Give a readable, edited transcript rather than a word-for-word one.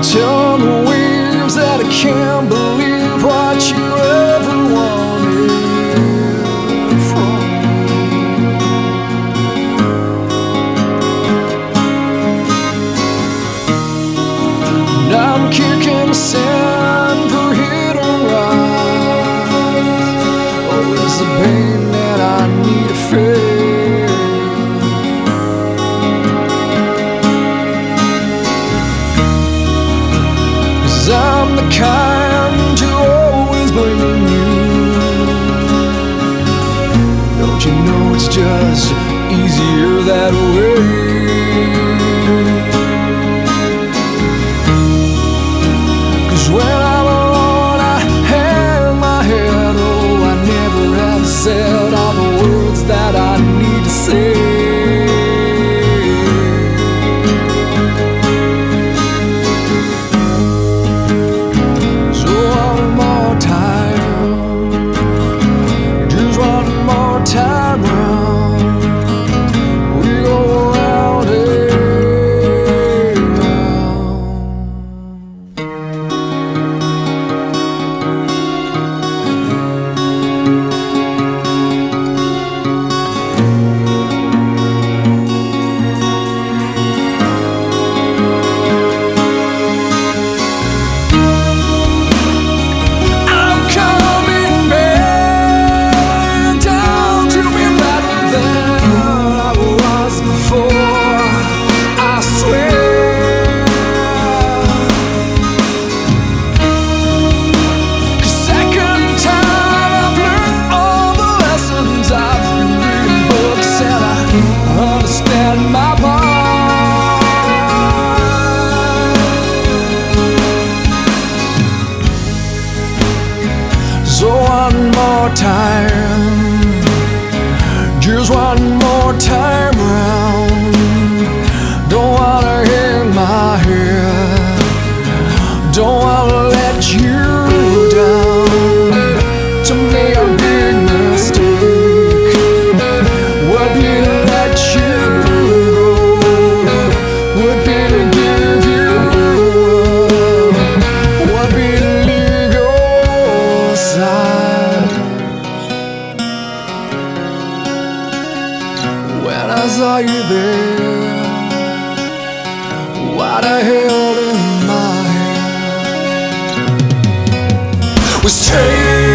Telling the waves that I can't believe what you ever wanted from me. Now I'm kicking the sand for hit and rise. Oh, it's the pain that I need to feel. I'm the kind to always blame you. Don't you know it's just easier that way? 'Cause when I'm alone I hang my head. Oh, I never have said all the words that I need to say. Time round, we go round and round. I'm coming back down to be better than I was before, I swear. 'Cause second time I've learned all the lessons. I've been reading books and I understand my part. So one more time, just one more time round. Don't wanna hang my head, don't wanna let you down. To me a big mistake would be to let you go, would be to give you up, would be to leave your side. When I saw you there, what I held in my hand was taken.